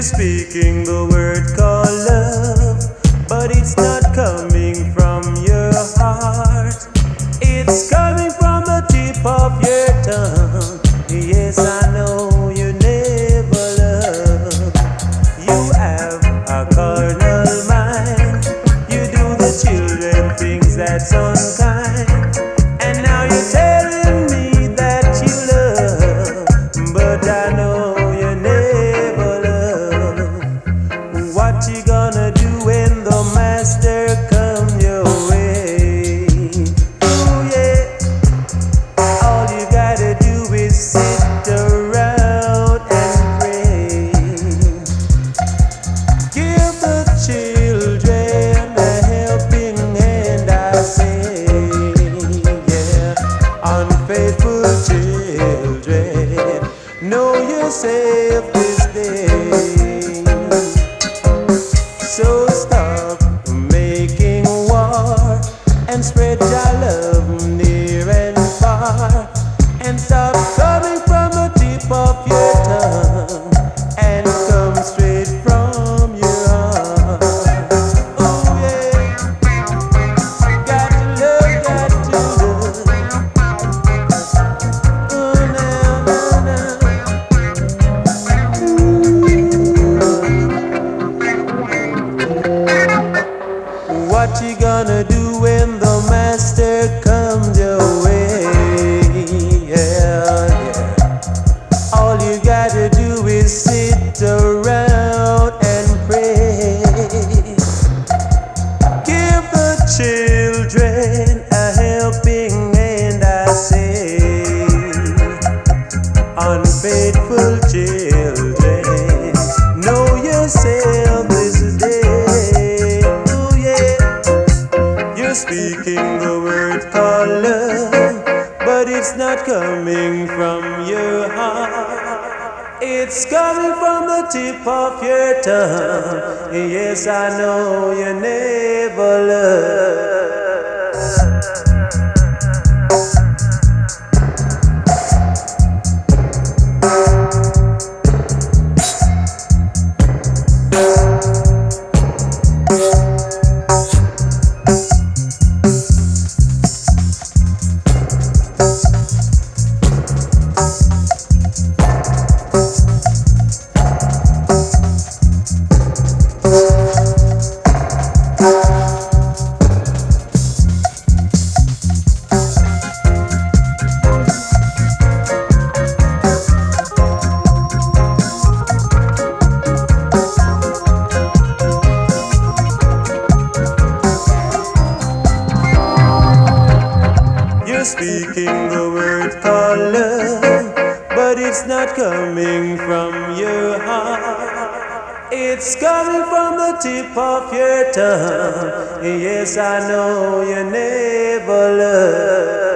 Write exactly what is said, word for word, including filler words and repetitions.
speaking the word called love, but it's not coming from your heart. It's coming from the tip of your tongue. Yes, I know you never love. You have a carnal mind. You do the children things that's unkind. And now you're telling me that you love, but I know you never love. What you gonna do when the master come your way? Oh yeah, all you gotta do is sit around and pray. Give the children a helping hand, I say. Yeah, unfaithful children, know yourself this day. So stop making war and spread your love near and far, and stop coming from the tip of your tongue and come straight from your heart. Oh yeah, got to love, got to love. Oh now, now, now. What you gonna do when the master comes your way? Yeah, yeah. All you gotta do is sit around and pray. Give the children a helping hand, I say. Unfaithful children, know yourself this day. Oh yeah, you're speaking the word called love, but it's not coming from your heart. It's coming from the tip of your tongue. Yes, I know you never love. You're speaking the word called love, but it's not coming from your heart. It's coming from the tip of your tongue. Yes, I know you never love.